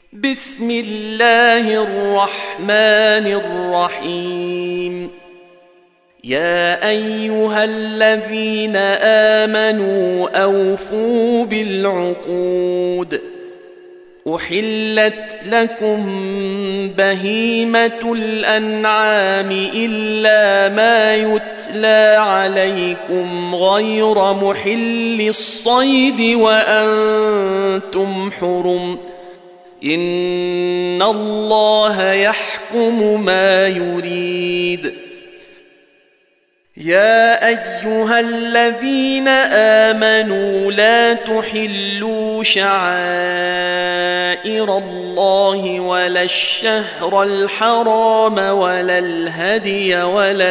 بسم الله الرحمن الرحيم. يا أيها الذين آمنوا أوفوا بالعقود. أحلت لكم بهيمة الأنعام إلا ما يتلى عليكم غير محل الصيد وأنتم حرم. إن الله يحكم ما يريد. يا أيها الذين آمنوا لا تحلوا شعائر الله ولا الشهر الحرام ولا الهدي ولا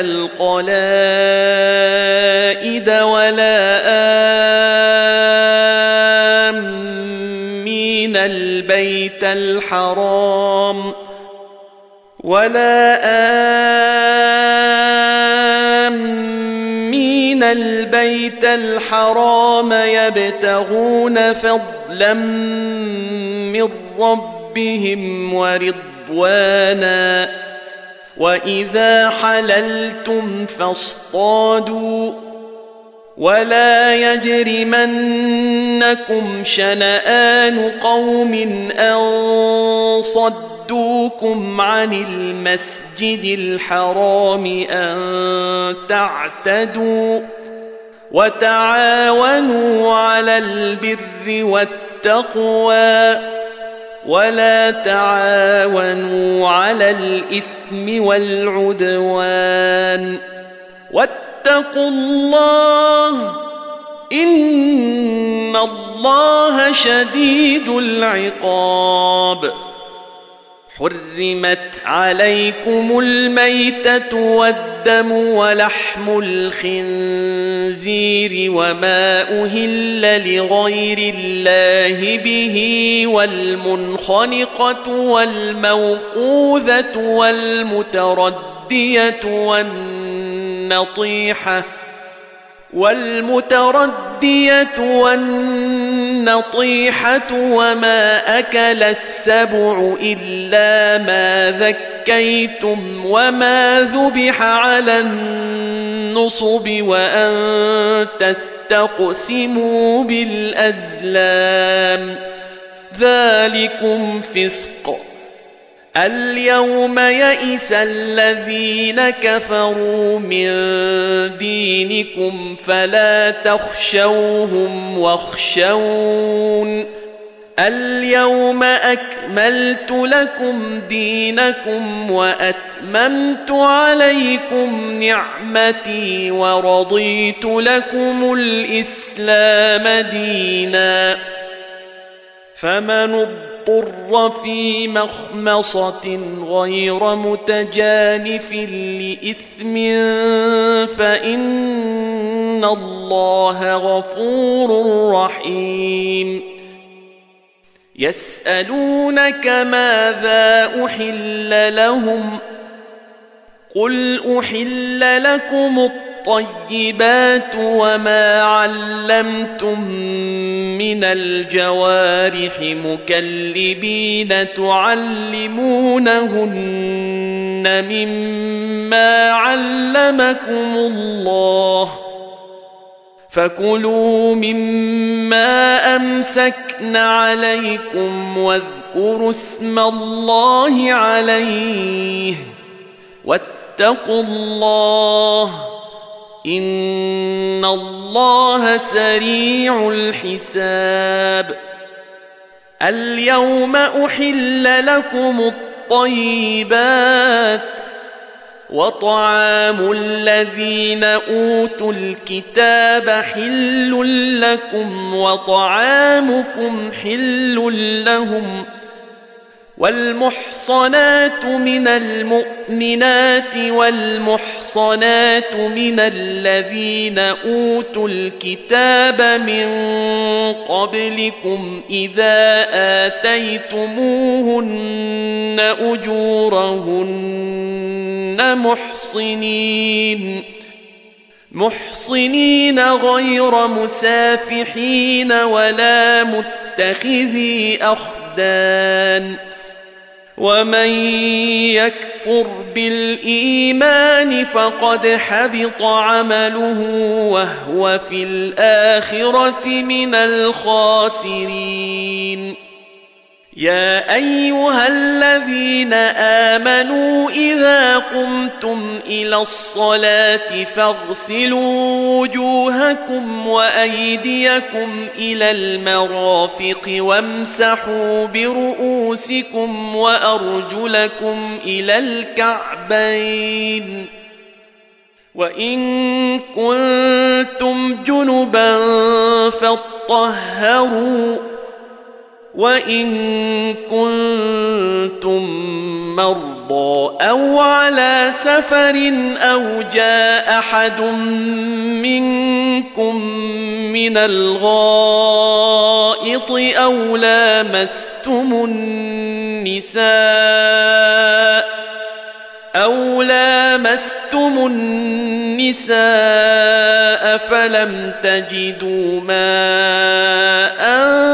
القلائد ولا آمين البيت الحرام يبتغون فضلا من ربهم ورضوانا. وإذا حللتم فاصطادوا ولا يجرمنكم شنآن قوم أن صدوكم عن المسجد الحرام أن تعتدوا. وتعاونوا على البر والتقوى ولا تعاونوا على الإثم والعدوان. واتقوا الله إن الله شديد العقاب. حرمت عليكم الميتة والدم ولحم الخنزير وما أهل لغير الله به والمنخنقة والموقوذة والمتردية والنطيحة وما أكل السبع إلا ما ذكيتم وما ذبح على النصب وأن تستقسموا بالأزلام ذلكم فسق. اليوم يئس الذين كفروا من دينكم فلا تخشوهم واخشون. اليوم أكملت لكم دينكم وأتممت عليكم نعمتي ورضيت لكم الإسلام دينا. فمن اضطر في مخمصة غير متجانف لإثم فإن الله غفور رحيم. يسألونك ماذا أحل لهم قل أحل لكم الطيبات وما علمتم من الجوارح مكلبين تعلمونهن مما علمكم الله فكلوا مما أمسكن عليكم واذكروا اسم الله عليه واتقوا الله إن الله سريع الحساب. اليوم أحل لكم الطيبات وطعام الذين أوتوا الكتاب حل لكم وطعامكم حل لهم. والمحصنات من المؤمنات والمحصنات من الذين أوتوا الكتاب من قبلكم إذا آتيتموهن أجورهن محصنين غير مسافحين ولا متخذي أخدان الوحدان ومن يكفر بالإيمان فقد حبط عمله وهو في الآخرة من الخاسرين يا أيها الذين آمنوا إذا قمتم إلى الصلاة فاغسلوا وجوهكم وأيديكم إلى المرافق وامسحوا برؤوسكم وأرجلكم إلى الكعبين وإن كنتم جنبا فاطهروا وإن كنتم مرضى أو على سفر أو جاء أحد منكم من الغائط أو لامستم النساء فلم تجدوا ماء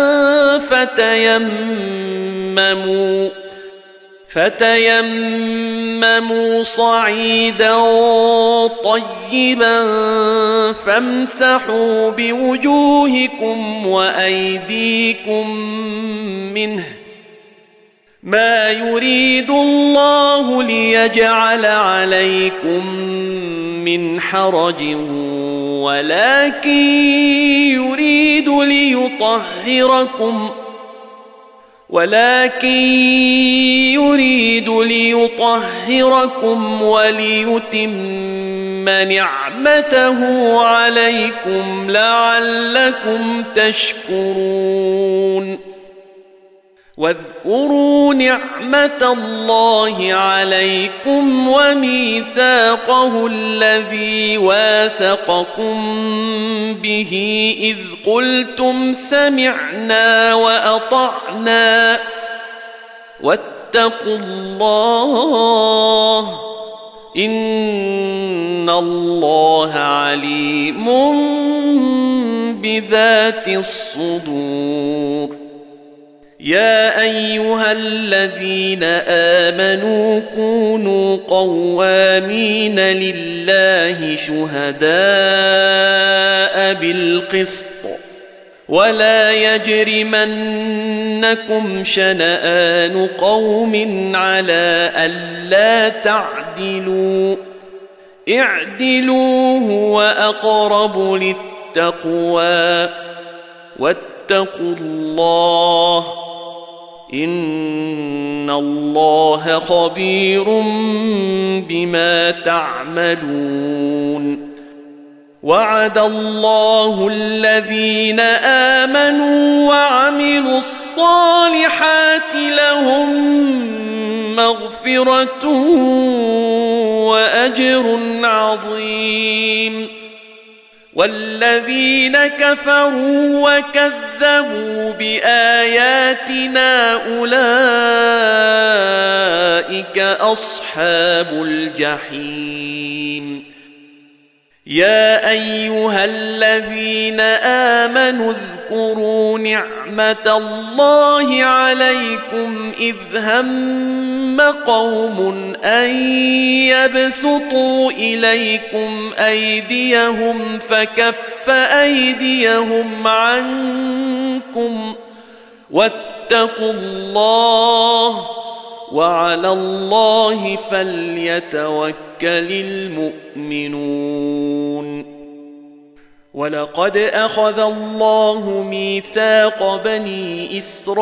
فتيمموا صعيدا طيبا فامسحوا بوجوهكم وأيديكم منه ما يريد الله ليجعل عليكم من حرج ولكن يريد ليطهركم وليتم نعمته عليكم لعلكم تشكرون واذكروا نعمة الله عليكم وميثاقه الذي واثقكم به إذ قلتم سمعنا وأطعنا واتقوا الله إن الله عليم بذات الصدور يا أيها الذين آمنوا كونوا قوامين لله شهداء بالقسط ولا يجرمنكم شنآن قوم على ألا تعدلوا اعدلوا هو أقرب للتقوى واتقوا الله إن الله خبير بما تعملون وعد الله الذين آمنوا وعملوا الصالحات لهم مغفرة وأجر عظيم والذين كفروا وكذبوا بآياتنا أولئك أصحاب الجحيم يا أيها الذين آمنوا اذكروا نعمة الله عليكم إذ هم قوم أن يبسطوا إليكم أيديهم فكف أيديهم عنكم واتقوا الله وعلى الله فليتوكل المؤمنون ولقد أخذ الله ميثاق بني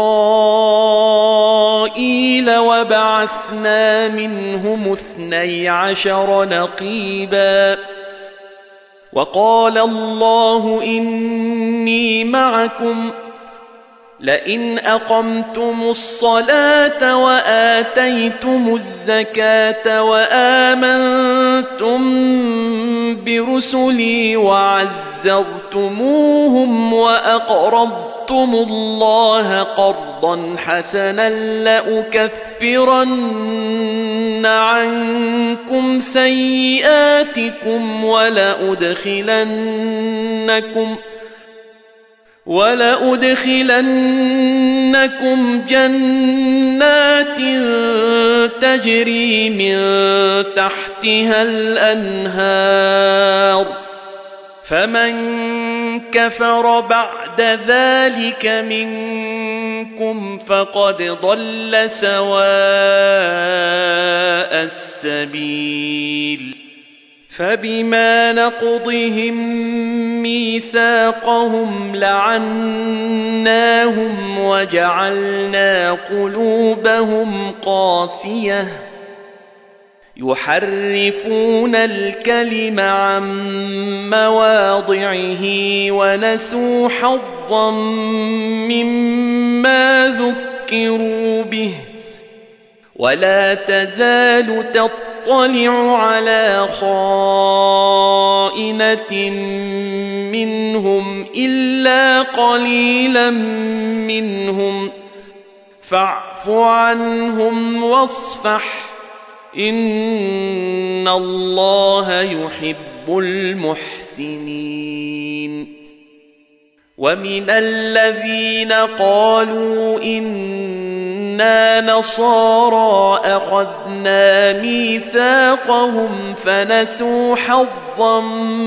إسرائيل وبعثنا منهم 12 نقيبا وقال الله إني معكم لئن أقمتم الصلاة وآتيتم الزكاة وآمنتم برسلي وعزرتموهم وأقرضتم الله قرضا حسنا لأكفرن عنكم سيئاتكم ولأدخلنكم جنات تجري من تحتها الأنهار فمن كفر بعد ذلك منكم فقد ضل سواء السبيل فبما نقضهم ميثاقهم لعناهم وجعلنا قلوبهم قاسية يحرفون الكلم عن مواضعه ونسوا حظا مما ذكروا به ولا تزال تطلع على خائنة منهم إلا قليلا منهم فاعف عنهم واصفح إن الله يحب المحسنين ومن الذين قالوا إنا نصارى أخذنا ميثاقهم فنسوا حظا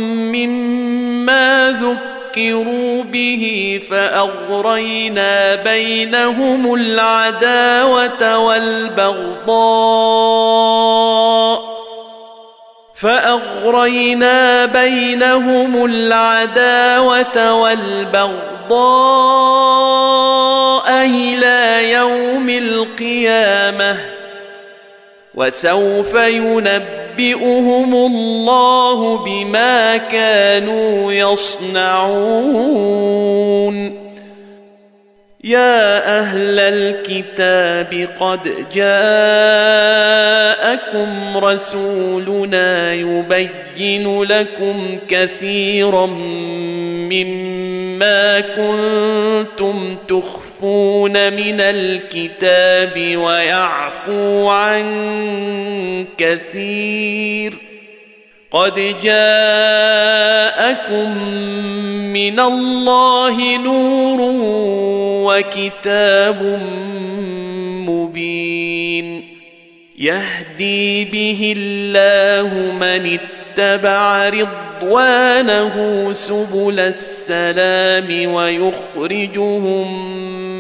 مما ذكروا به فأغرينا بينهم العداوة والبغضاء إلى يوم القيامة وسوف ينبئهم الله بما كانوا يصنعون يا أهل الكتاب قد جاءكم رسولنا يبين لكم كثيرا مما كنتم تخفون من الكتاب ويعفو عن كثير قد جاءكم من الله نور وكتاب مبين يهدي به الله من اتبع رضوانه سبل السلام ويخرجهم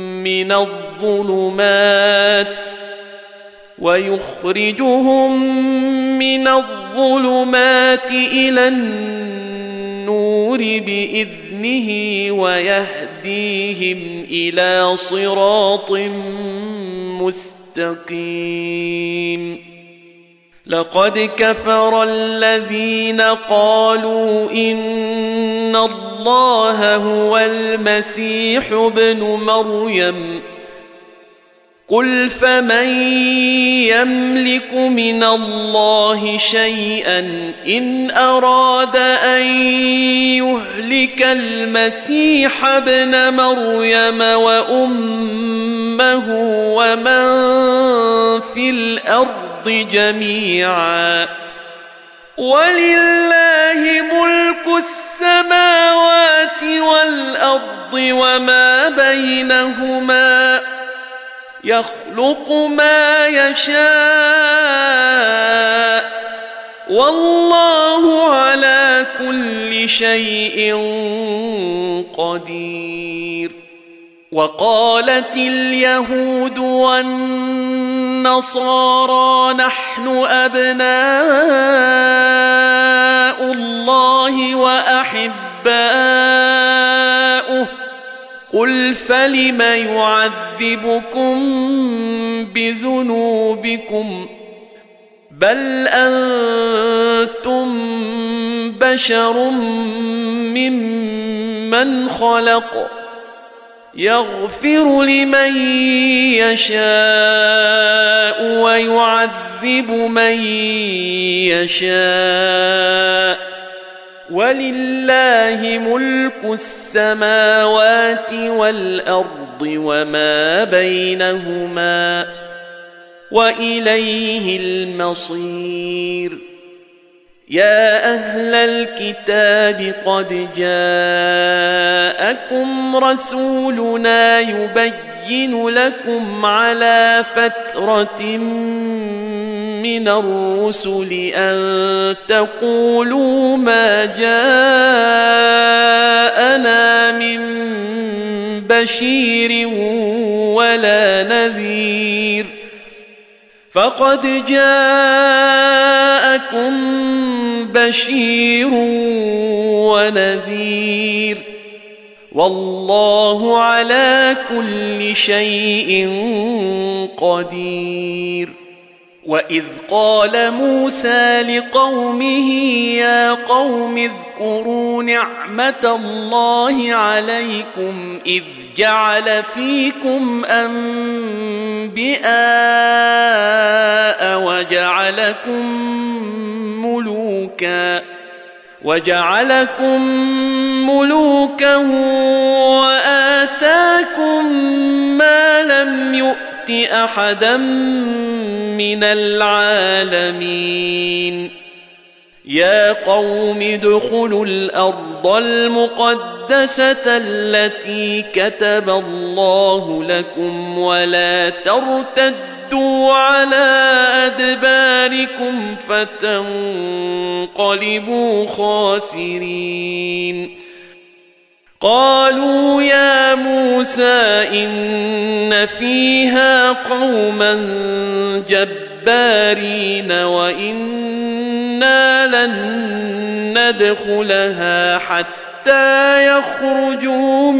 من الظلمات إلى النور بإذنه ويهديهم إلى صراط مستقيم لقد كفر الذين قالوا إن الله هو المسيح ابن مريم قل فمن يملك من الله شيئا إن أراد أن يهلك المسيح ابن مريم وأمه ومن في الأرض جميعا ولله ملك السماوات والأرض وما بينهما يخلق ما يشاء والله على كل شيء قدير وقالت اليهود والنصارى نحن أبناء الله وأحباؤه قل فلم يعذبكم بذنوبكم بل أنتم بشر ممن خلق يغفر لمن يشاء ويعذب من يشاء ولله ملك السماوات والأرض وما بينهما وإليه المصير يا أهل الكتاب قد جاءكم رسولنا يبين لكم على فترة من الرسل أن تقولوا ما جاءنا من بشير ولا نذير فقد جاءكم بشير ونذير والله على كل شيء قدير. وإذ قال موسى لقومه يا قوم اذكروا نعمة الله عليكم إذ جعل فيكم أنبياء وجعلكم ملوكا وآتاكم ما لم يؤت أحدا من العالمين. يا قوم ادخلوا الأرض المقدسة التي كتب الله لكم ولا ترتدوا على أدباركم فتنقلبوا خاسرين. قالوا يا موسى إن فيها قوما جبارين وإنا لن ندخلها حتى يخرجوا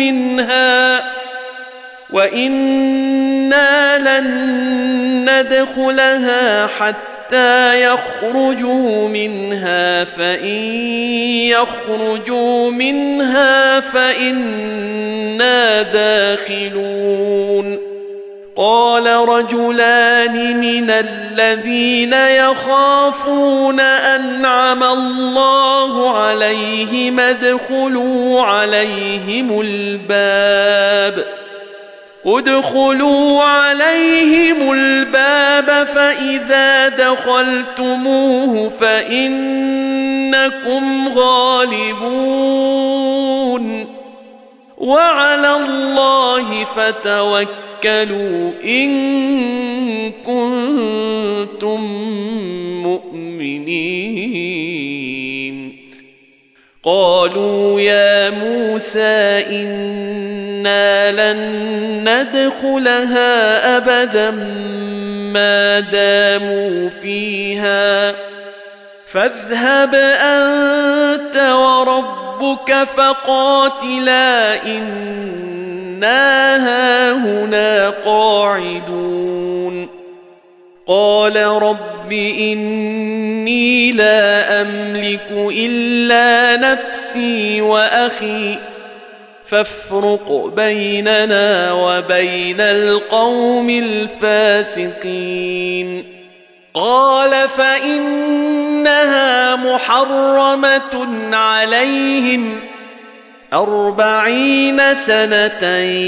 منها فإن يخرجوا منها فإنا داخلون. قال رجلان من الذين يخافون أنعم الله عليهم ادخلوا عليهم الباب فإذا دخلتموه فإنكم غالبون وعلى الله فتوكلوا إن كنتم مؤمنين. قالوا يا موسى إنا لن ندخلها أبدا ما داموا فيها فاذهب أنت وربك فقاتلا إنا هاهنا قاعدون. قال رب إني لا أملك إلا نفسي وأخي فافرق بيننا وبين القوم الفاسقين. قال فإنها محرمة عليهم 40 سنة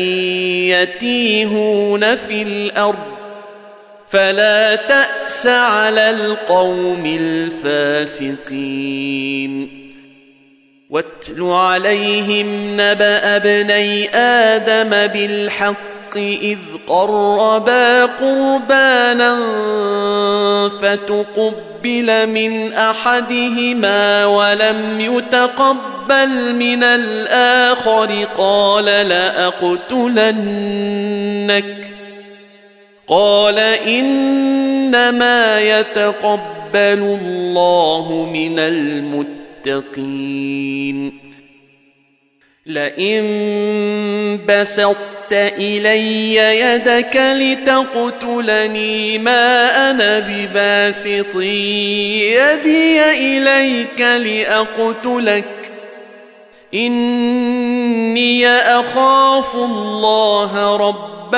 يتيهون في الأرض فلا تأس على القوم الفاسقين. واتل عليهم نبأ ابني آدم بالحق إذ قربا قربانا فتقبل من أحدهما ولم يتقبل من الآخر قال لأقتلنك قال إنما يتقبل الله من المتقين. لئن بسطت إلي يدك لتقتلني ما أنا بباسط يدي إليك لأقتلك إني أخاف الله رب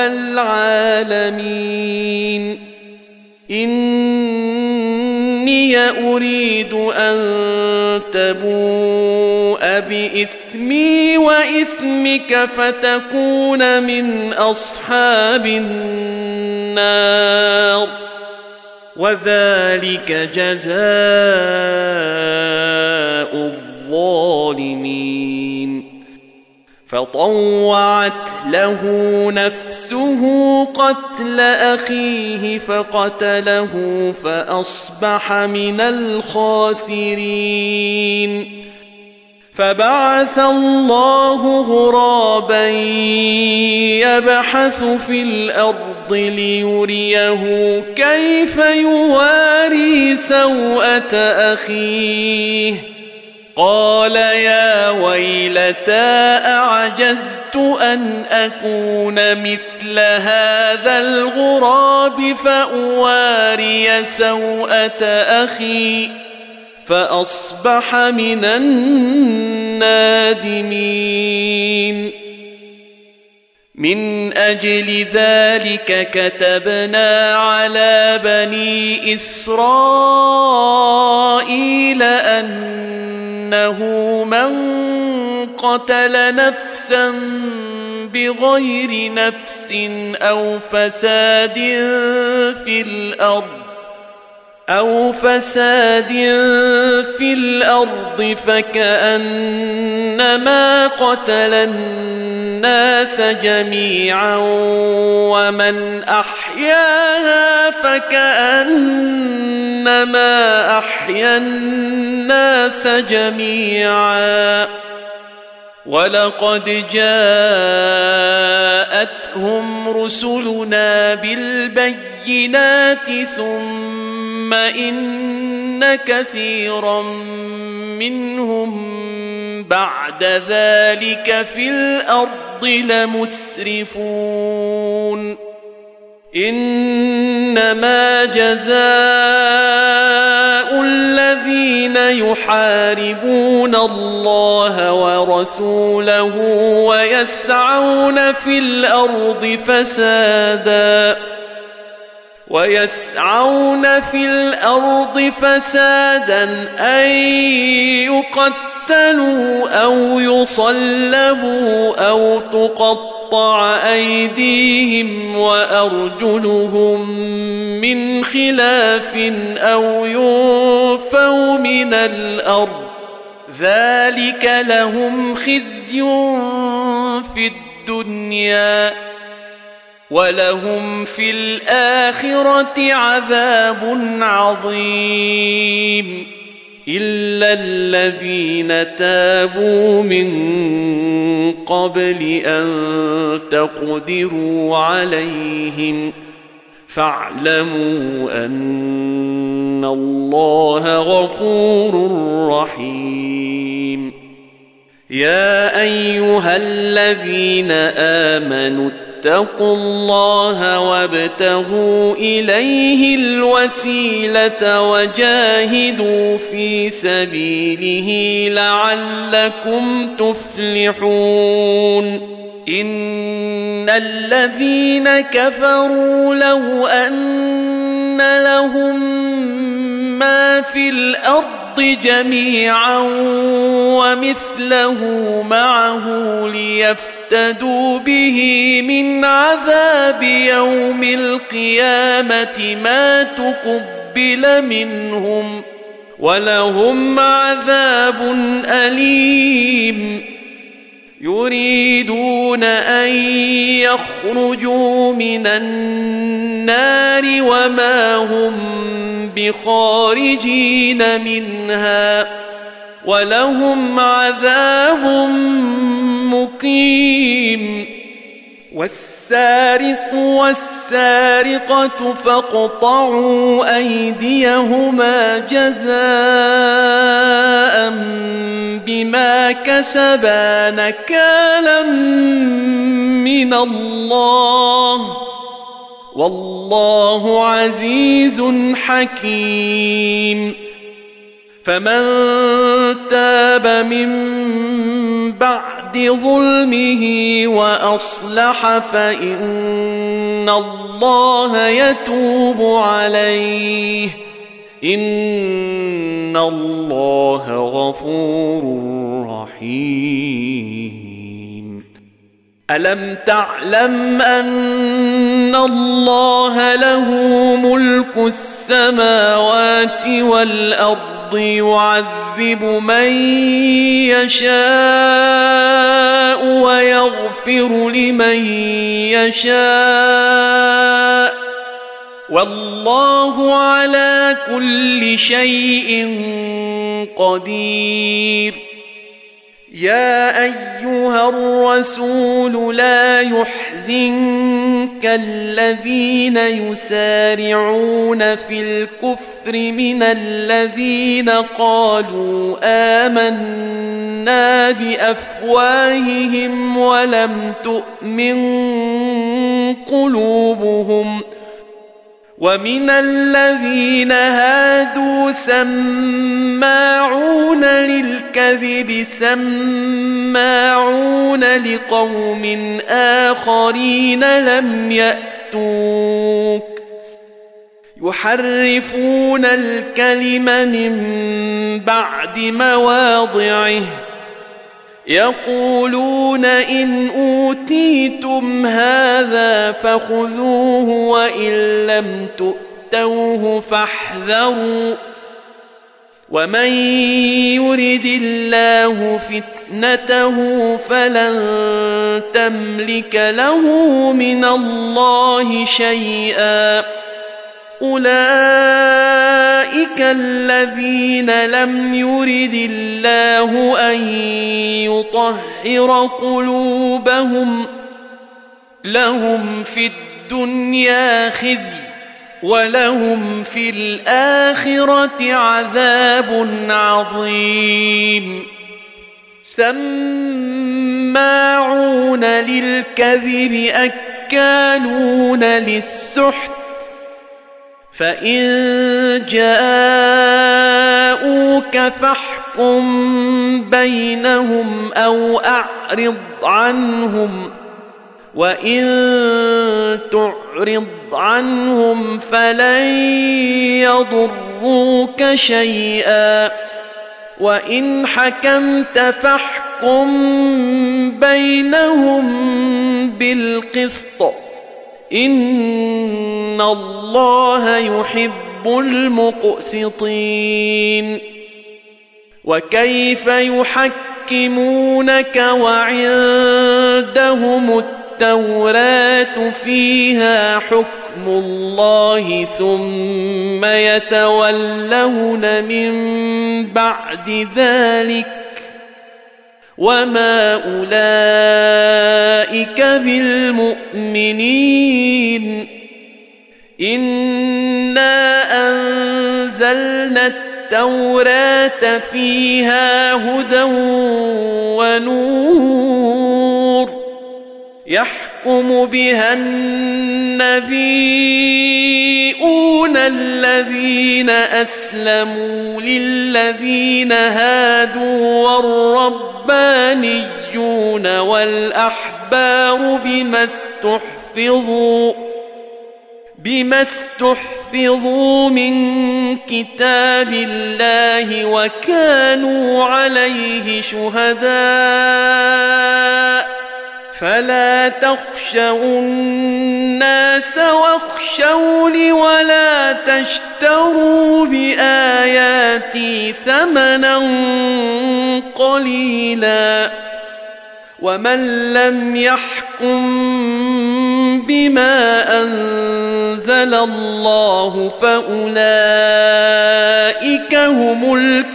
العالمين. إني أريد أن تبوء بإثمي وإثمك فتكون من أصحاب النار. وذلك جزاء الظالمين فطوعت له نفسه قتل أخيه فقتله فأصبح من الخاسرين فبعث الله غرابا يبحث في الأرض ليريه كيف يواري سوءة أخيه قال يا ويلتى أعجزت أن أكون مثل هذا الغراب فأواري سوءة أخي فأصبح من النادمين من أجل ذلك كتبنا على بني إسرائيل أنه من قتل نفسا بغير نفس أو فساد في الأرض فكأنما قتل الناس جميعا ومن أحياها فكأنما أحيا الناس جميعا ولقد جاءتهم رسلنا بالبينات ثم إن كثيرا منهم بعد ذلك في الأرض لمسرفون إنما جزاء الذين يحاربون الله ورسوله ويسعون في الأرض فسادا أن يقتلوا أو يصلبوا أو تقطع أيديهم وأرجلهم من خلاف أو ينفوا من الأرض ذلك لهم خزي في الدنيا ولهم في الآخرة عذاب عظيم إلا الذين تابوا من قبل أن تقدروا عليهم فاعلموا أن الله غفور رحيم يا أيها الذين آمنوا اتقوا الله وابتغوا إليه الوسيلة وجاهدوا في سبيله لعلكم تفلحون إن الذين كفروا لو أن لهم ما في الأرض جميعا ومثله معه ليفتدوا به من عذاب يوم القيامة ما تقبل منهم ولهم عذاب أليم يريدون أن يخرجوا من النار وما هم بخارجين منها ولهم عذاب مقيم والسارق والسارقة فاقطعوا أيديهما جزاء بما كسبا نكالا من الله والله عزيز حكيم فمن تاب من بعد ظلمه وأصلح فإن الله يتوب عليه إن الله غفور رحيم ألم تعلم أن الله له ملك السماوات والأرض يعذب من يشاء ويغفر لمن يشاء والله على كل شيء قدير. يا أيها الرسول لا يحزنك الذين يسارعون في الكفر من الذين قالوا آمنا بأفواههم ولم تؤمن قلوبهم ومن الذين هادوا سماعون للكذب سماعون لقوم آخرين لم يأتوك يحرفون الكلم من بعد مواضعه يقولون إن أوتيتم هذا فخذوه وإن لم تؤتوه فاحذروا ومن يرد الله فتنته فلن تملك له من الله شيئا. أولئك الذين لم يرد الله أن يطهر قلوبهم لهم في الدنيا خزي ولهم في الآخرة عذاب عظيم. سماعون للكذب أكالون للسحت فإن جاءوك فاحكم بينهم أو أعرض عنهم وإن تعرض عنهم فلن يضروك شيئا وإن حكمت فاحكم بينهم بالقسط إن الله يحب المقسطين. وكيف يحكمونك وعندهم التوراة فيها حكم الله ثم يتولون من بعد ذلك وما أولئك بالمؤمنين. إنا أنزلنا التوراة فيها هدى ونور يحكم بها النبيون الذين أسلموا للذين هادوا والربانيون والأحبار بما استحفظوا من كتاب الله وكانوا عليه شهداء فلا تخشوا الناس واخشوني ولا تشتروا بآياتي ثمنا قليلا ومن لم يحكم بما أنزل الله فأولئك هم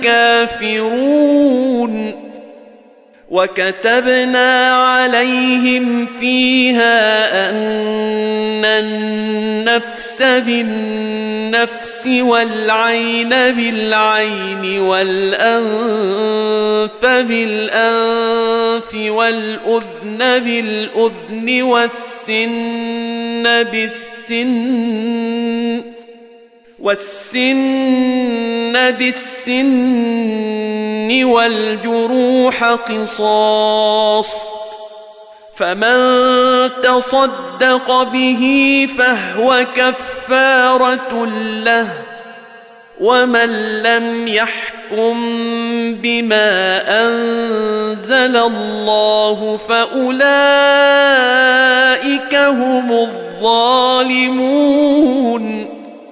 الكافرون. وكتبنا عليهم فيها أن النفس بالنفس والعين بالعين والأنف بالأنف والأذن بالأذن والسن بالسن والجروح قصاص فمن تصدق به فهو كفارة له ومن لم يحكم بما أنزل الله فأولئك هم الظالمون.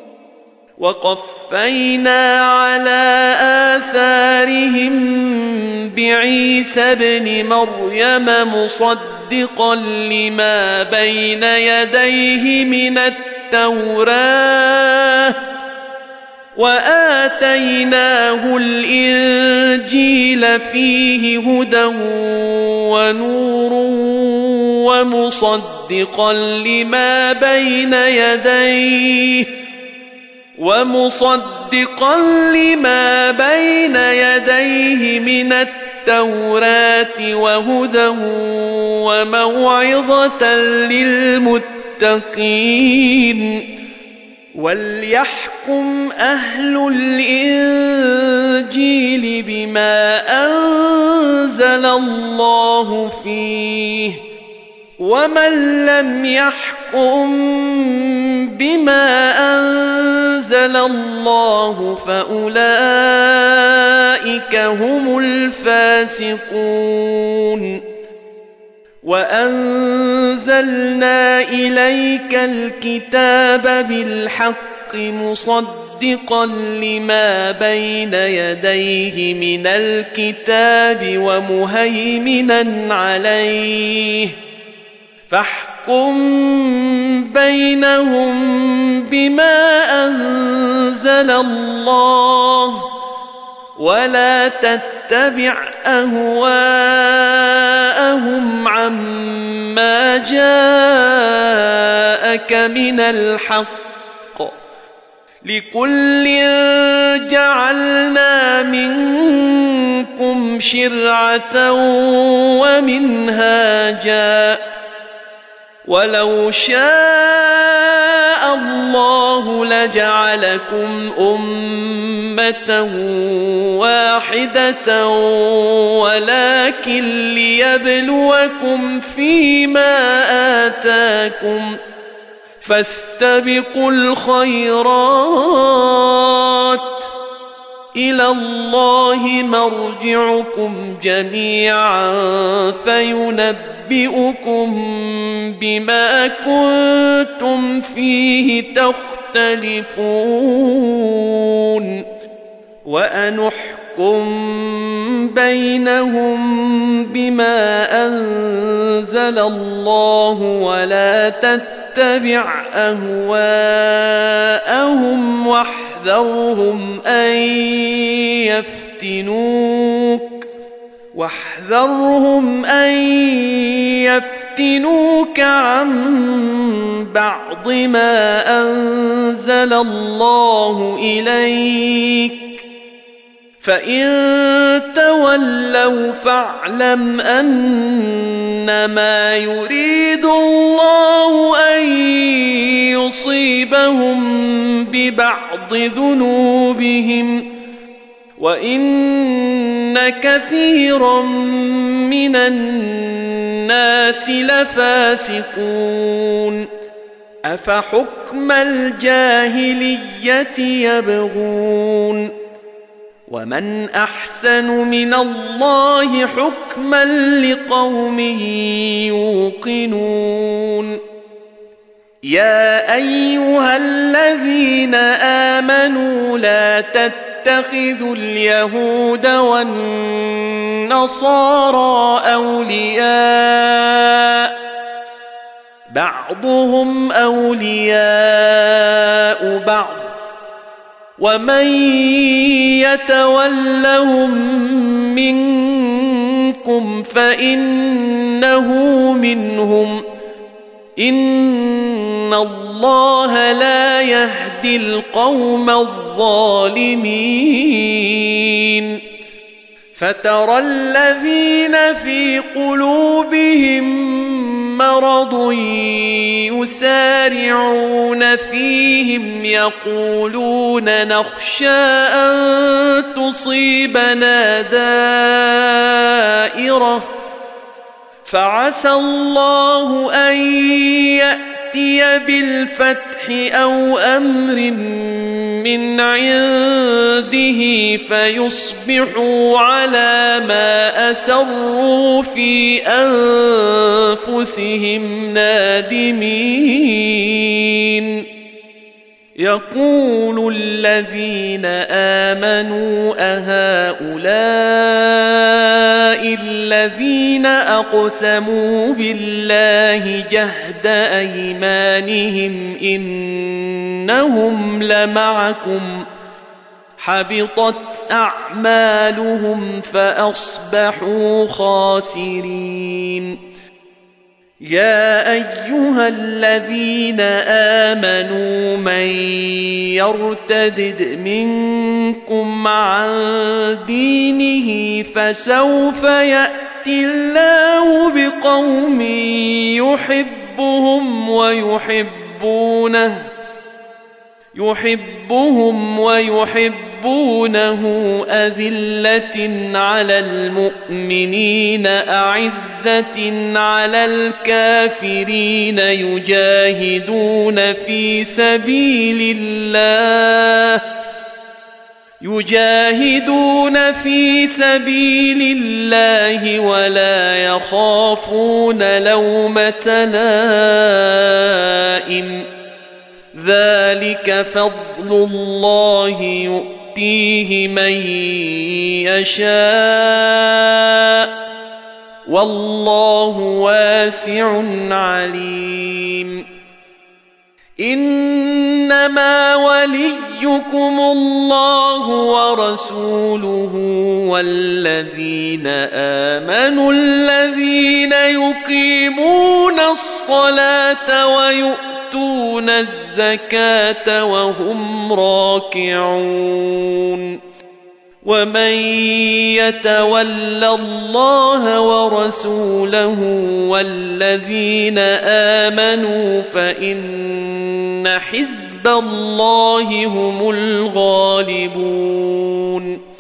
وقفينا على آثارهم بعيسى ابن مريم مصدقا لما بين يديه من التوراة وآتيناه الإنجيل فيه هدى ونور ومصدقا لما بين يديه من التوراة وهدى وموعظة للمتقين. وليحكم أهل الإنجيل بما أنزل الله فيه، ومن لم يحكم بما أنزل الله فأولئك هم الفاسقون. وأنزلنا إليك الكتاب بالحق مصدقا لما بين يديه من الكتاب ومهيمنا عليه، فاحكم بينهم بما أنزل الله ولا تتبع أهواءهم عما جاءك من الحق، لكل جعلنا منكم شرعة ومنهاجا، ولو شاء الله لجعلكم أمة واحدة ولكن ليبلوكم فيما آتاكم، فاستبقوا الخيرات، إلى الله مرجعكم جميعا فينبئكم بما كنتم فيه تختلفون. وأنحكم بينهم بما أنزل الله ولا تتبع أهواءهم واحذرهم أن يفتنوك عن بعض ما أنزل الله إليك، فإن تولوا فاعلم أنما يريد الله أن يصيبهم ببعض ذنوبهم، وإن كثيرا من الناس لفاسقون. أفحكم الجاهلية يبغون، ومن أحسن من الله حكما لقوم يوقنون. يا أيها الذين آمنوا لا تتخذوا اليهود والنصارى أولياء، بعضهم أولياء بعض، ومن يتولهم منكم فإنه منهم، إن الله لا يهدي القوم الظالمين. فترى الذين في قلوبهم مرض يسارعون فيهم يقولون نخشى أن تصيبنا دائرة، فعسى الله أن يأتي بالفتح أو أمر من عنده فيصبحوا على ما أسروا في أنفسهم نادمين يقول الذين آمنوا أهؤلاء الذين أقسموا بالله جهد أيمانهم إنهم لمعكم حبطت أعمالهم فأصبحوا خاسرين يا أيها الذين آمنوا من يرتد منكم عن دينه فسوف يأتي الله بقوم يحبهم ويحبونه أذلة على المؤمنين أعزة على الكافرين يجاهدون في سبيل الله ولا يخافون لومة لائم ذلك فضل الله يؤتيه من يشاء والله واسع عليم إنما وليكم الله ورسوله والذين آمنوا الذين يقيمون الصلاة ويؤتون الزكاة وهم راكعون ومن يتول الله ورسوله والذين آمنوا فإن حزب الله هم الغالبون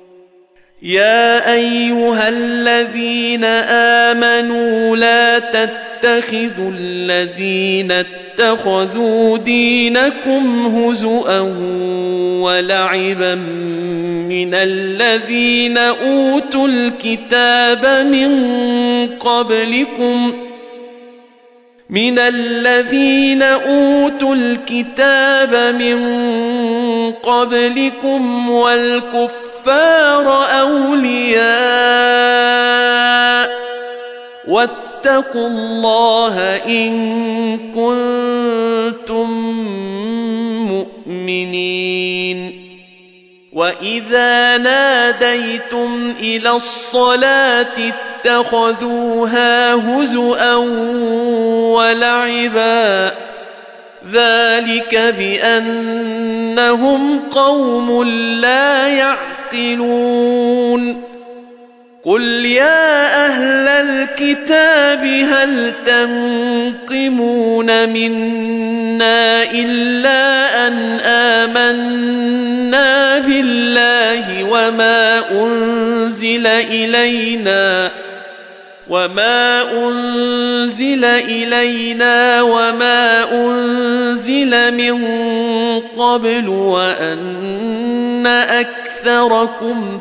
يا أيها الذين آمنوا لا تتخذوا الذين اتخذوا دينكم هزؤا ولعبا من الذين أوتوا الكتاب من قبلكم والكفار أولياء واتقوا الله إن كنتم مؤمنين وإذا ناديتم إلى الصلاة اتخذوها هزؤا ولعبا ذلك بأنهم قوم لا يعقلون قل يا أهل الكتاب هل تنقمون منا إلا أن آمنا بالله وما أنزل إلينا وما أنزل من قبل وأن أكثركم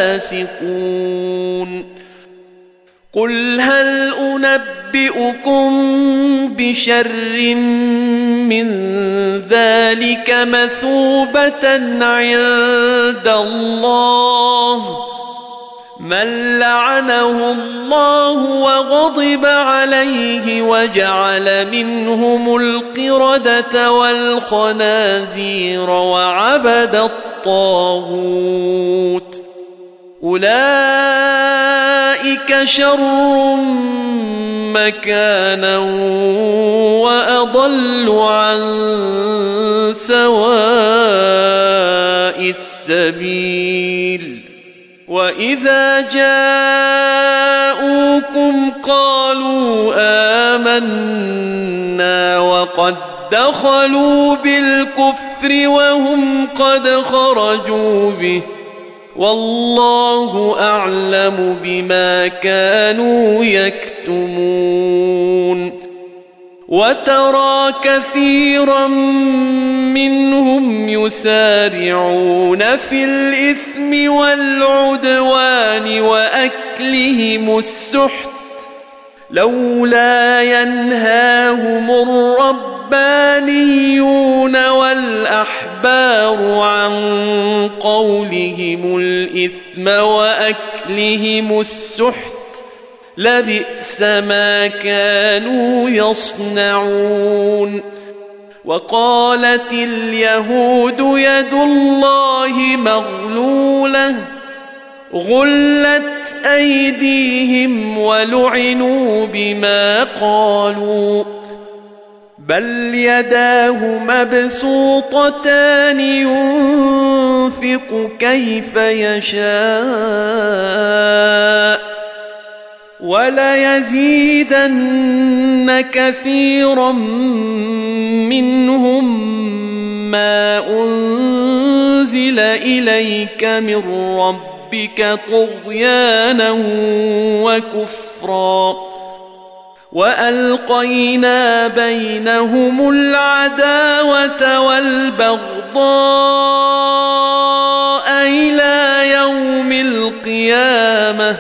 فاسقون قل هل أنبئكم بشر من ذلك مثوبة عند الله من لعنه الله وغضب عليه وجعل منهم القردة والخنازير وعبد الطاغوت أولئك شر مكانا وأضل عن سواء السبيل وإذا جاءوكم قالوا آمنا وقد دخلوا بالكفر وهم قد خرجوا به والله أعلم بما كانوا يكتمون وترى كثيرا منهم يسارعون في الإثم والعدوان وأكلهم السحت لولا ينهاهم الربانيون والأحبار عن قولهم الإثم وأكلهم السحت لبئس ما كانوا يصنعون. وقالت اليهود يد الله مغلولة غلت أيديهم ولعنوا بما قالوا بل يداه مبسوطتان ينفق كيف يشاء وليزيدن كثيرا منهم ما أنزل إليك من ربك طغيانا وكفرا وألقينا بينهم العداوة والبغضاء إلى يوم القيامة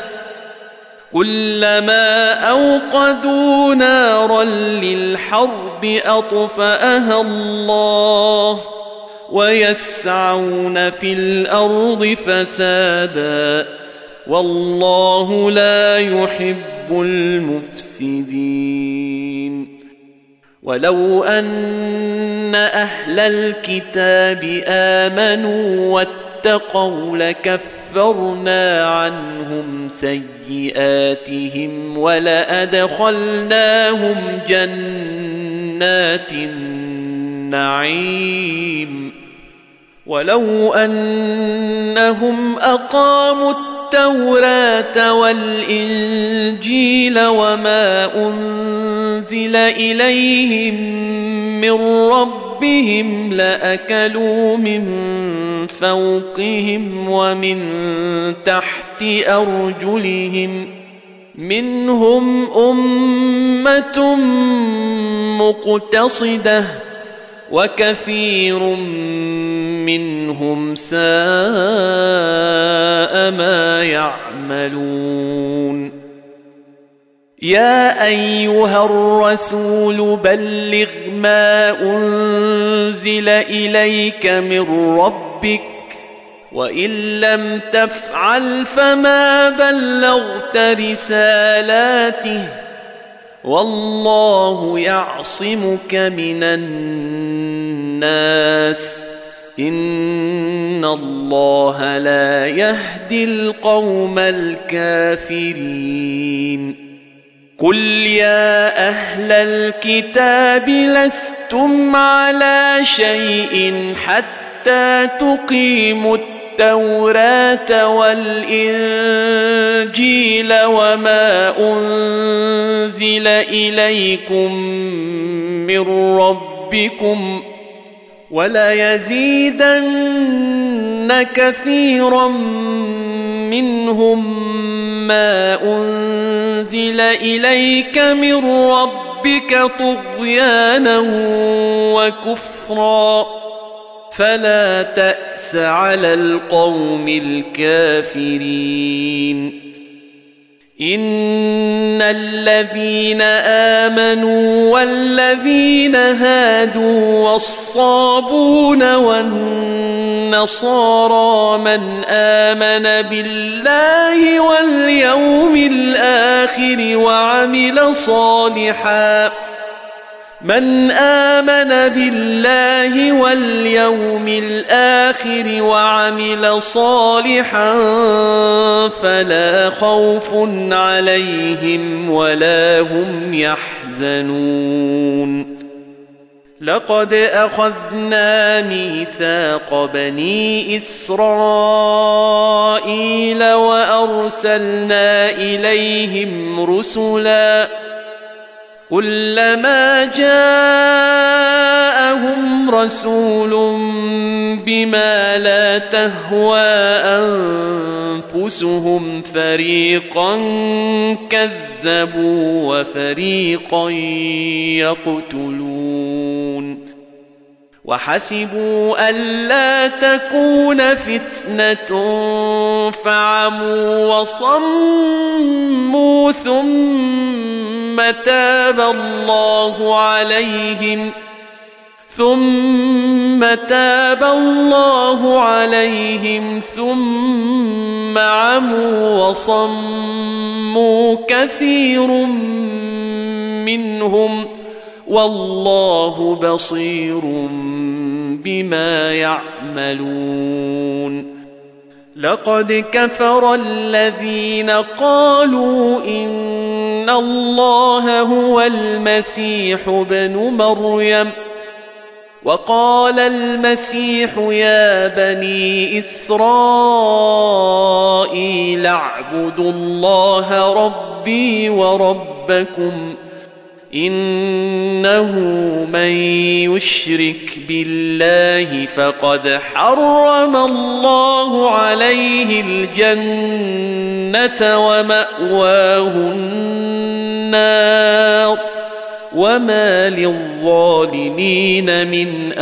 كلما أوقدوا نارا للحرب أطفأها الله ويسعون في الأرض فسادا والله لا يحب المفسدين. ولو أن أهل الكتاب آمنوا واتقوا لكفرنا عنهم سيئاتهم ولأدخلناهم جنات النعيم. ولو أنهم أقاموا التوراة والإنجيل وما أنزل إليهم من ربهم لأكلوا من فوقهم ومن تحت أرجلهم منهم أمة مقتصدة وكثير منهم ساء ما يعملون. يا أيها الرسول بلغ ما أنزل إليك من ربك وإن لم تفعل فما بلغت رسالاته والله يعصمك من الناس إن الله لا يهدي القوم الكافرين. قل يا أهل الكتاب لستم على شيء حتى تقيموا التوراة والإنجيل وما أنزل إليكم من ربكم وليزيدن كثيرا منهم ما أنزل إليك من ربك طغيانا وكفرا فلا تأس على القوم الكافرين. إن الذين آمنوا والذين هادوا والصابون والنصارى من آمن بالله واليوم الآخر وعمل صالحا فلا خوف عليهم ولا هم يحزنون. لقد أخذنا ميثاق بني إسرائيل وأرسلنا إليهم رسلا كلما جاءهم رسول بما لا تهوى أنفسهم فريقا كذبوا وفريقا يقتلون. وحسبوا ألا تكون فتنة فعموا وصموا ثم تاب الله عليهم ثم عموا وصموا كثير منهم والله بصير بما يعملون لقد كفر الذين قالوا إن الله هو المسيح ابن مريم وقال المسيح يا بني إسرائيل اعبدوا الله ربي وربكم إنه من يشرك بالله فقد حرم الله عليه الجنة ومأواه النار وما للظالمين من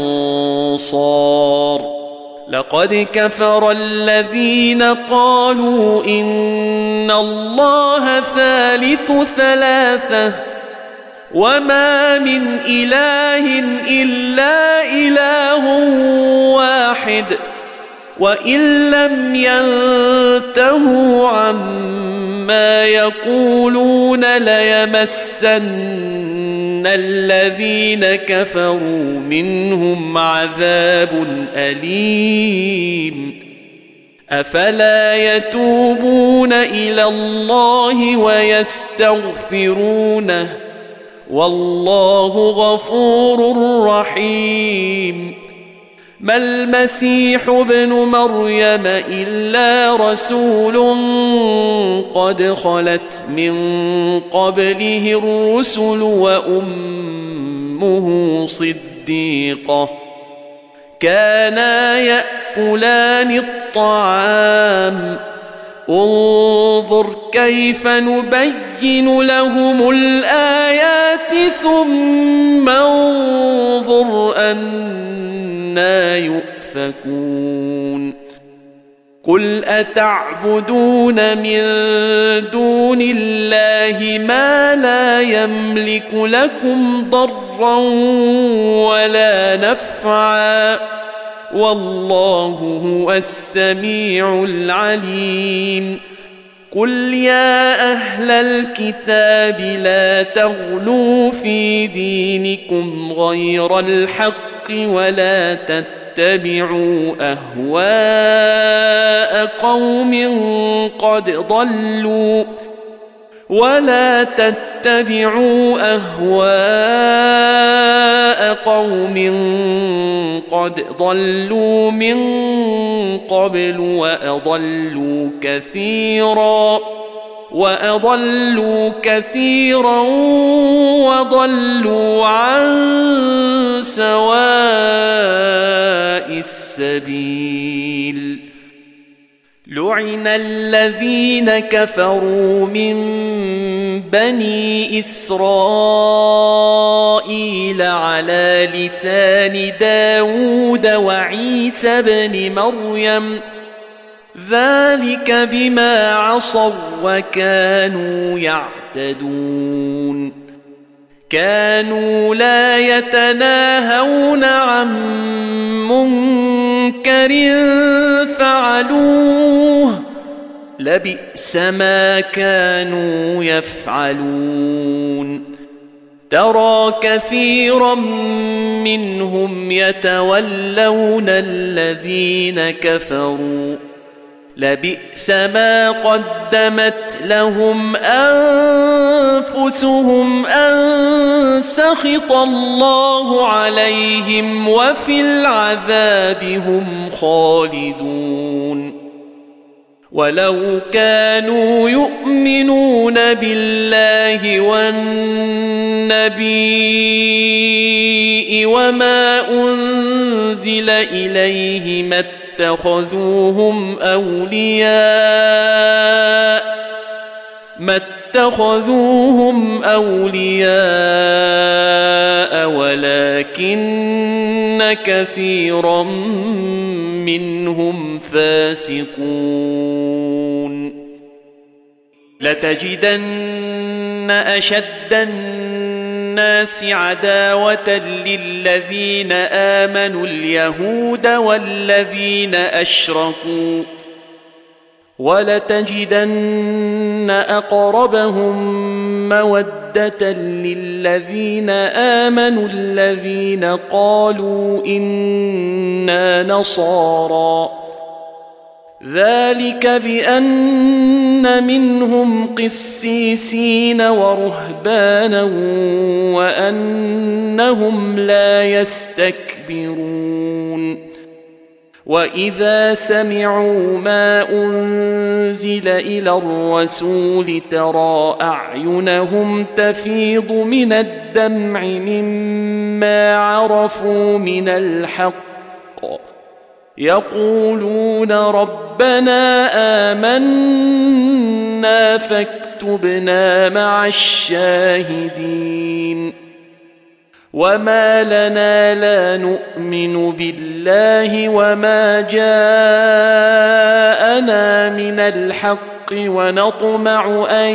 أنصار لقد كفر الذين قالوا إن الله ثالث ثلاثة وما من إله إلا إله واحد وإن لم ينتهوا عما يقولون ليمسن الذين كفروا منهم عذاب أليم أفلا يتوبون إلى الله ويستغفرونه والله غفور رحيم ما المسيح ابن مريم إلا رسول قد خلت من قبله الرسل وأمه صديقة كانا يأكلان الطعام انظر كيف نبين لهم الآيات ثم انظر أنى يؤفكون قل أتعبدون من دون الله ما لا يملك لكم ضرا ولا نفعا والله هو السميع العليم قل يا أهل الكتاب لا تغلوا في دينكم غير الحق ولا تتبعوا أهواء قوم قد ضلوا من قبل وأضلوا كثيرا وضلوا عن سواء السبيل لعن الذين كفروا من بني إسرائيل على لسان داود وعيسى بن مريم ذلك بما عصوا وكانوا يعتدون كانوا لا يتناهون عن منكر فعلوه لبئس ما كانوا يفعلون ترى كثيرا منهم يتولون الذين كفروا لبئس ما قدمت لهم أنفسهم أن سخط الله عليهم وفي العذاب هم خالدون ولو كانوا يؤمنون بالله والنبي وما أنزل إليه ما ما اتخذوهم أولياء ولكن كثيرا منهم فاسقون لتجدن أشد الناس عداوة للذين آمنوا اليهود والذين أشركوا ولتجدن أقربهم مودة للذين آمنوا الذين قالوا إنا نصارى ذلك بأن منهم قسيسين ورهبانا وأنهم لا يستكبرون وإذا سمعوا ما أنزل إلى الرسول ترى أعينهم تفيض من الدمع مما عرفوا من الحق يقولون ربنا آمنا فاكتبنا مع الشاهدين وما لنا لا نؤمن بالله وما جاءنا من الحق ونطمع أن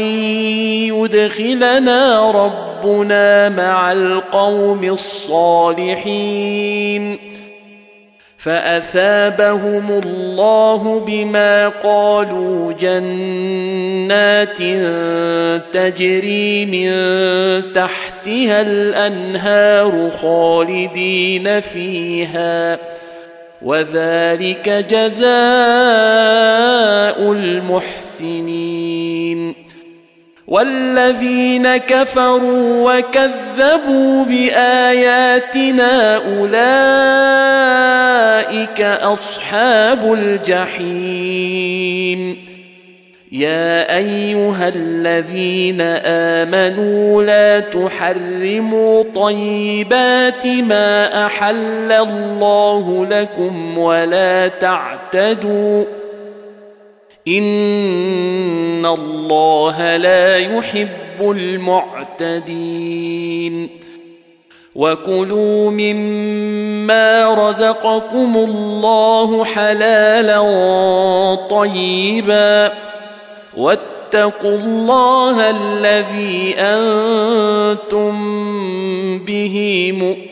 يدخلنا ربنا مع القوم الصالحين فأثابهم الله بما قالوا جنات تجري من تحتها الأنهار خالدين فيها وذلك جزاء المحسنين والذين كفروا وكذبوا بآياتنا أولئك أصحاب الجحيم يا أيها الذين آمنوا لا تحرموا طيبات ما أحل الله لكم ولا تعتدوا إن الله لا يحب المعتدين وكلوا مما رزقكم الله حلالا طيبا واتقوا الله الذي أنتم به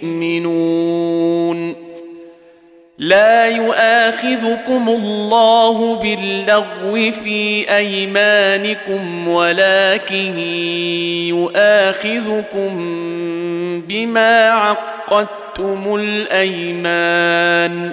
مؤمنون لا يؤاخذكم الله باللغو في أيمانكم ولكن يؤاخذكم بما عقدتم الأيمان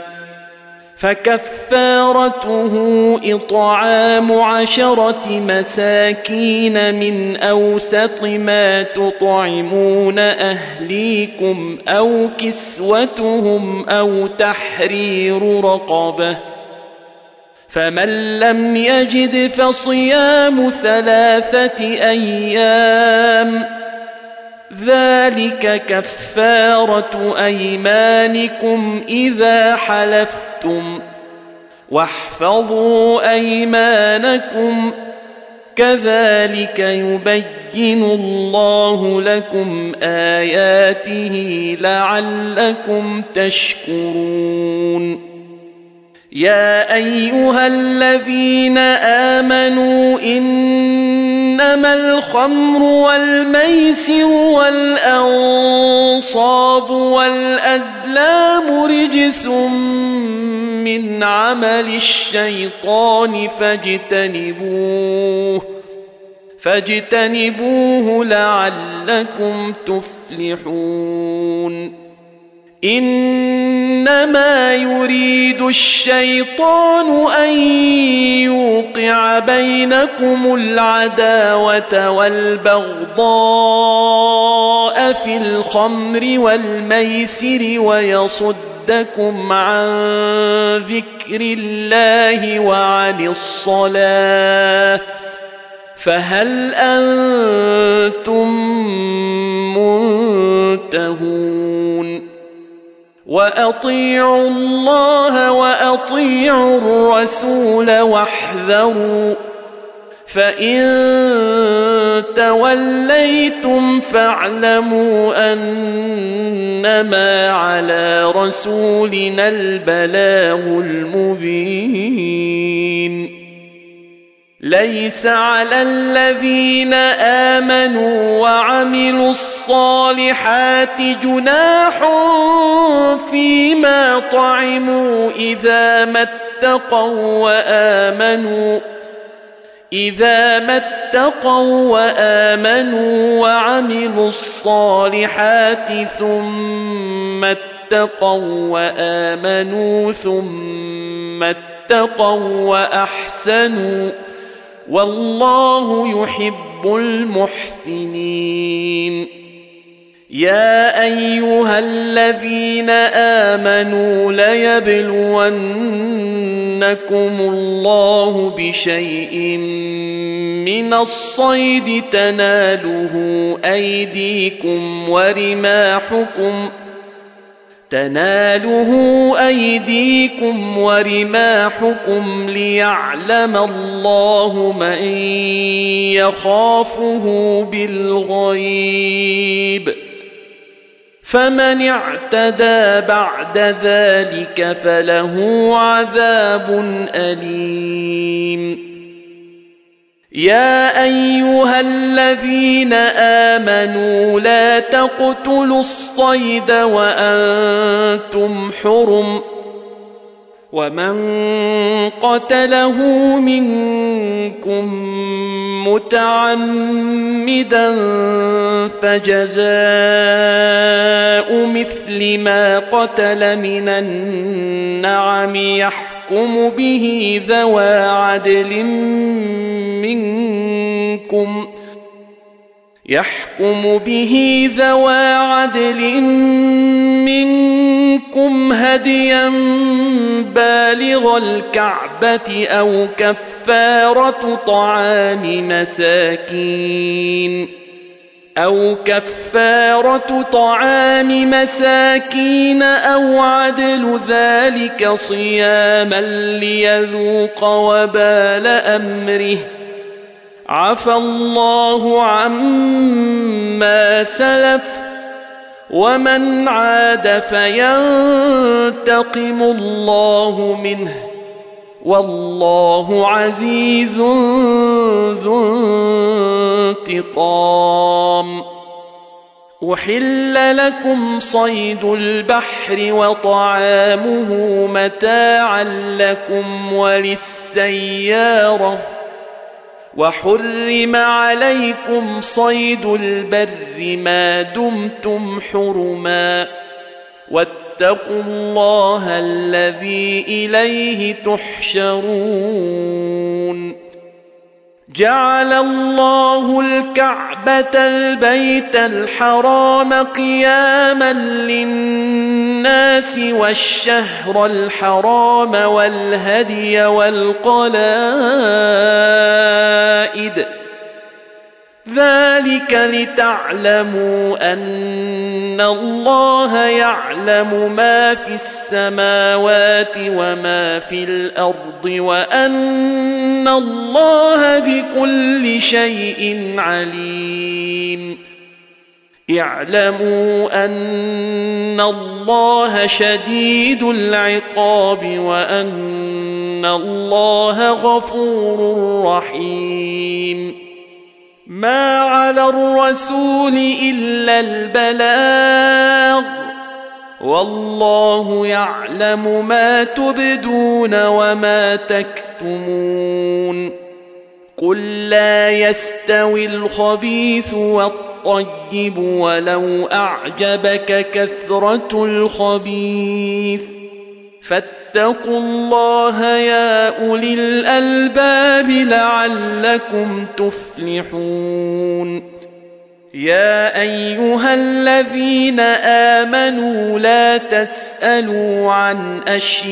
فكفارته إطعام 10 مساكين من أوسط ما تطعمون أهليكم أو كسوتهم أو تحرير رقبة فمن لم يجد فصيام 3 أيام ذلك كفارة أيمانكم إذا حلفتم واحفظوا أيمانكم كذلك يبين الله لكم آياته لعلكم تشكرون يا أيها الذين آمنوا إنما الخمر والميسر والأنصاب والأزلام رجس من عمل الشيطان فاجتنبوه لعلكم تفلحون إنما يريد الشيطان أن يوقع بينكم العداوة والبغضاء في الخمر والميسر ويصدكم عن ذكر الله وعن الصلاة فهل أنتم منتهون وأطيعوا الله وأطيعوا الرسول واحذروا فإن توليتم فاعلموا أنما على رسولنا البلاغ المبين ليس على الذين آمنوا وعملوا الصالحات جناح فيما طعموا إذا ما اتقوا وآمنوا وعملوا الصالحات ثم اتقوا وآمنوا ثم اتقوا وأحسنوا والله يحب المحسنين يا أيها الذين آمنوا ليبلونكم الله بشيء من الصيد تناله أيديكم ورماحكم ليعلم الله من يخافه بالغيب فمن اعتدى بعد ذلك فله عذاب أليم يا أيها الذين آمنوا لا تقتلوا الصيد وأنتم حرم ومن قتله منكم متعمدا فجزاء مثل ما قتل من النعم يحكم به ذوى عدل منكم هديا بالغ الكعبة أو كفارة طعام مساكين أو عدل ذلك صياما ليذوق وبال أمره عفى الله عما سلف ومن عاد فينتقم الله منه والله عزيز ذو انتقام أحل لكم صيد البحر وطعامه متاعا لكم وللسيارة وحرم عليكم صيد البر ما دمتم حرما واتقوا الله الذي إليه تحشرون جعل الله الكعبة البيت الحرام قياما للناس والشهر الحرام والهدي والقلائد ذلك لتعلموا أن الله يعلم ما في السماوات وما في الأرض وأن الله بكل شيء عليم اعلموا أن الله شديد العقاب وأن الله غفور رحيم ما على الرسول إلا البلاغ والله يعلم ما تبدون وما تكتمون قل لا يستوي الخبيث والطيب ولو أعجبك كثرة الخبيث فاتقوا الله يا أولي الألباب لعلكم تفلحون يا أيها الذين آمنوا لا تسألوا عن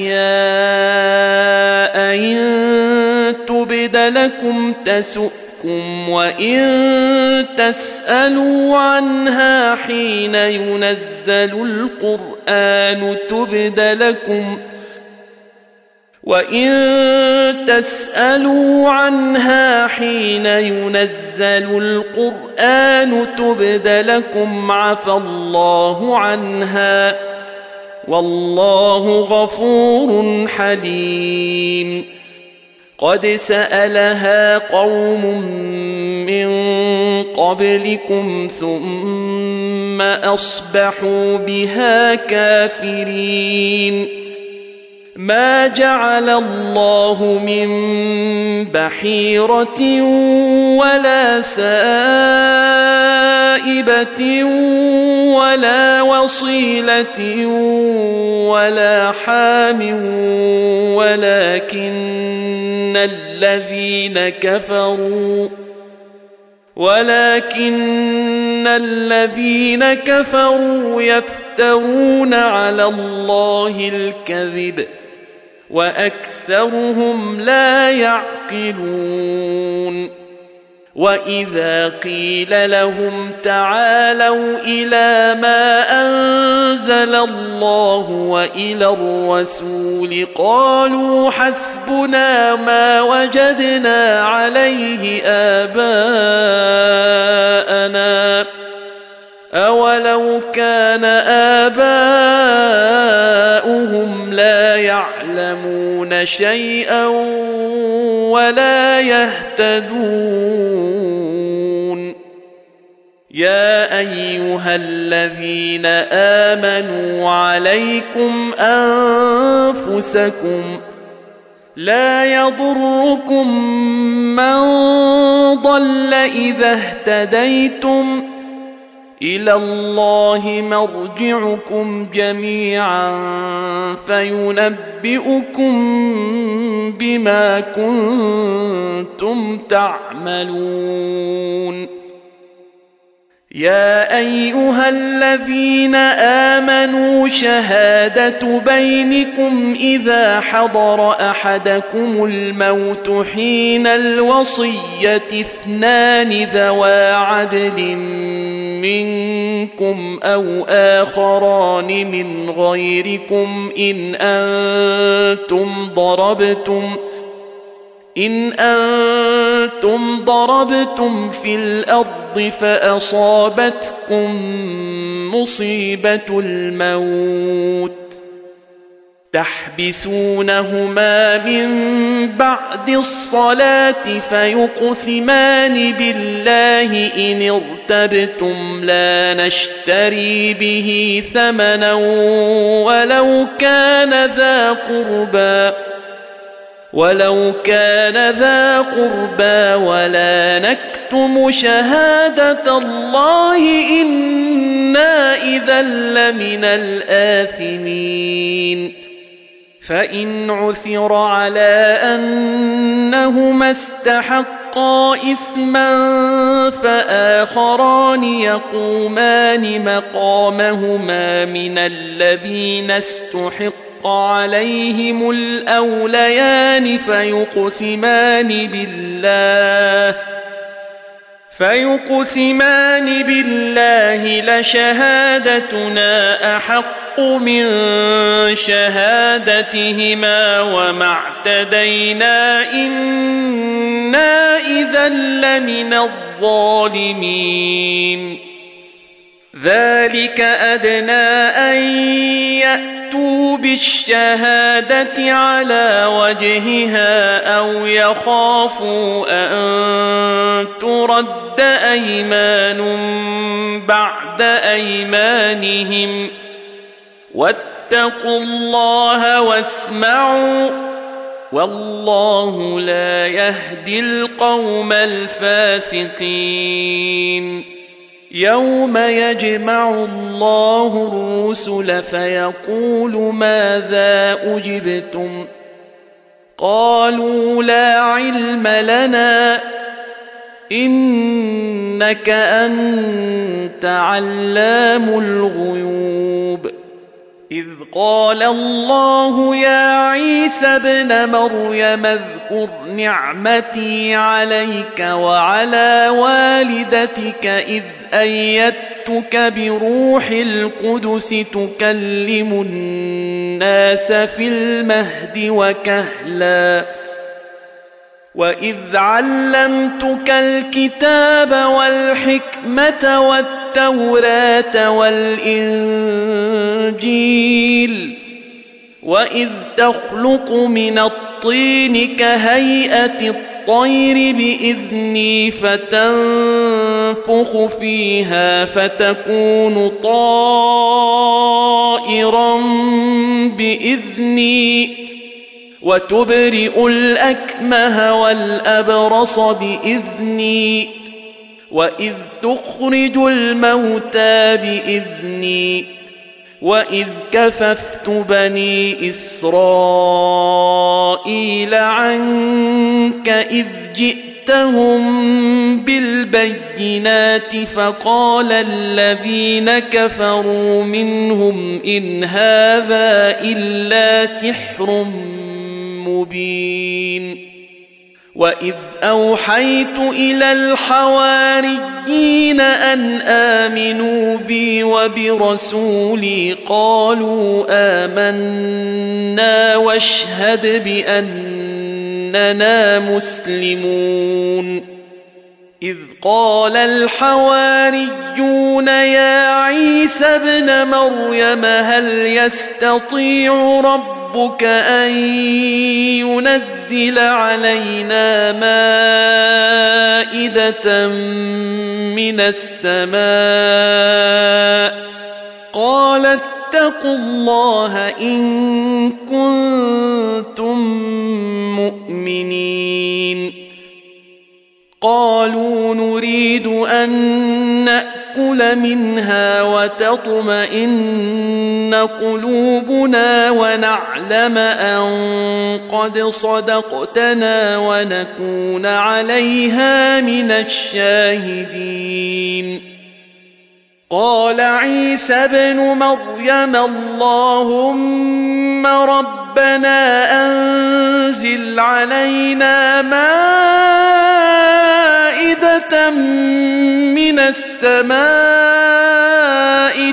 أشياء إن تبد لكم تسؤكم وإن تسألوا عنها حين ينزل القرآن وإن تسألوا عنها حين ينزل القرآن تبد لكم عفى الله عنها والله غفور حليم قد سألها قوم من قبلكم ثم أصبحوا بها كافرين ما جعل الله من بحيرة ولا سائبة ولا وصيلة ولا حام ولكن الذين كفروا يفترون على الله الكذب وأكثرهم لا يعقلون وإذا قيل لهم تعالوا إلى ما أنزل الله وإلى الرسول قالوا حسبنا ما وجدنا عليه آباءنا أولو كان آباؤهم لا يعلمون شيئا ولا يهتدون يا أيها الذين آمنوا عليكم أنفسكم لا يضركم من ضل إذا اهتديتم إلى الله مرجعكم جميعا فينبئكم بما كنتم تعملون يا أيها الذين آمنوا شهادة بينكم إذا حضر أحدكم الموت حين الوصية اثنان ذوى عدل منكم أو آخران من غيركم إن أنتم ضربتم في الأرض فأصابتكم مصيبة الموت تحبسونهما من بعد الصلاة فيقسمان بالله إن ارتبتم لا نشتري به ثمنا ولو كان ذا قربى ولا نكتم شهادة الله إنا إذا لمن الآثمين فإن عثر على أنهما استحقا إثما فآخران يقومان مقامهما من الذين استحق عليهم الأوليان فيقسمان بالله لشهادتنا أحق من شهادتهما وما اعتدينا إنا إذا لمن الظالمين ذلك أدنى أن يأتوا بالشهادة على وجهها أو يخافوا أن ترد أيمان بعد أيمانهم واتقوا الله واسمعوا والله لا يهدي القوم الفاسقين يوم يجمع الله الرسل فيقول ماذا أجبتم قالوا لا علم لنا إنك أنت علام الغيوب إذ قال الله يا عيسى ابن مريم اذكر نعمتي عليك وعلى والدتك إذ أيدتك بروح القدس تكلم الناس في المهد وكهلا وإذ علمتك الكتاب والحكمة والتوراة والإنجيل وإذ تخلق من الطين كهيئة الطير بإذني فتنفخ فيها فتكون طائرا بإذني وتبرئ الأكمه والأبرص بإذني وإذ تخرج الموتى بإذني وإذ كففت بني إسرائيل عنك إذ جئتهم بالبينات فقال الذين كفروا منهم إن هذا إلا سحر مبين وإذ أوحيت إلى الحواريين أن آمنوا بي وبرسولي قالوا آمنا واشهد بأننا مسلمون إذ قال الحواريون يا عيسى ابن مريم هل يستطيع ربك أن ينزل علينا مائدة من السماء قال اتقوا الله إن كنتم مؤمنين قالوا نريد أن نأكل منها وتطمئن قلوبنا ونعلم أن قد صدقتنا ونكون عليها من الشاهدين قال عيسى ابن مريم اللهم ربنا أنزل علينا مائدة من السماء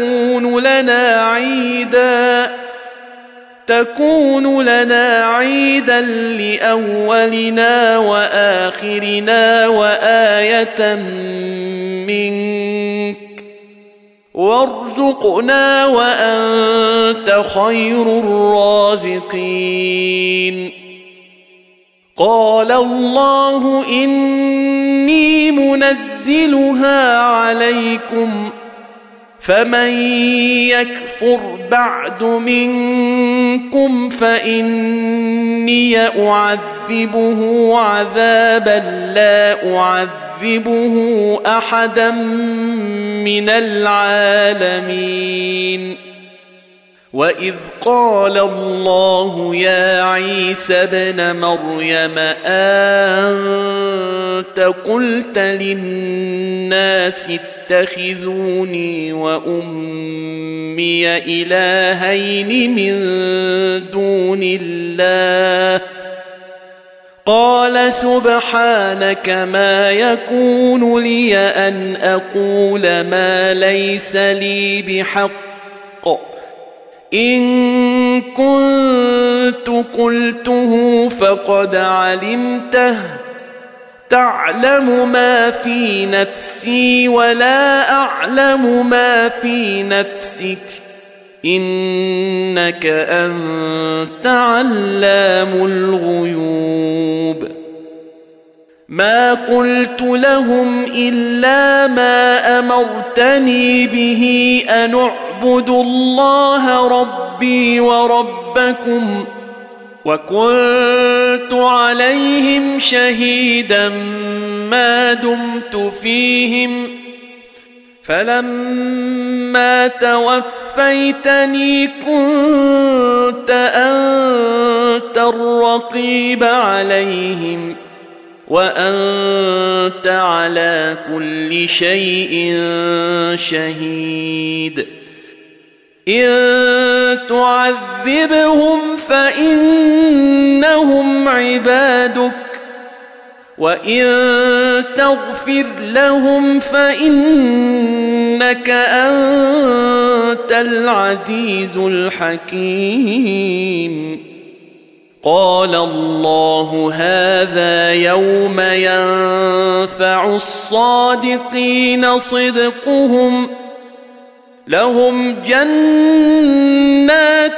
تكون لنا عيدا لأولنا وآخرنا وآية منك وارزقنا وأنت خير الرازقين قال الله إني منزلها عليكم فمن يكفر بعد منكم فإني أعذبه عذابا لا أعذبه أحدا من العالمين وإذ قال الله يا عيسى ابن مريم أنت قلت للناس اتخذوني وأمي إلهين من دون الله قال سبحانك ما يكون لي أن أقول ما ليس لي بحق إن كنت قلته فقد علمته تعلم ما في نفسي ولا أعلم ما في نفسك إنك أنت علام الغيوب ما قلت لهم إلا ما أمرتني به أن اعبدوا الله ربي وربكم وكنت عليهم شهيدا ما دمت فيهم فلما توفيتني كنت أنت الرقيب عليهم وأنت على كل شيء شهيد إن تعذبهم فإنهم عبادك وإن تغفر لهم فإنك أنت العزيز الحكيم قال الله هذا يوم ينفع الصادقين صدقهم لهم جنات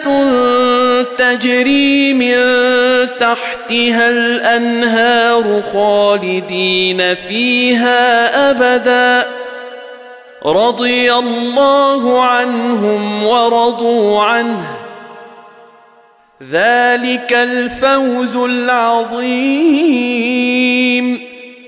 تجري من تحتها الأنهار خالدين فيها أبدا رضي الله عنهم ورضوا عنه ذلك الفوز العظيم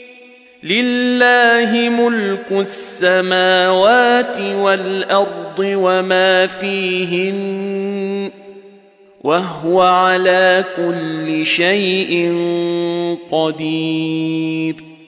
لله ملك السماوات والأرض وما فيهن وهو على كل شيء قدير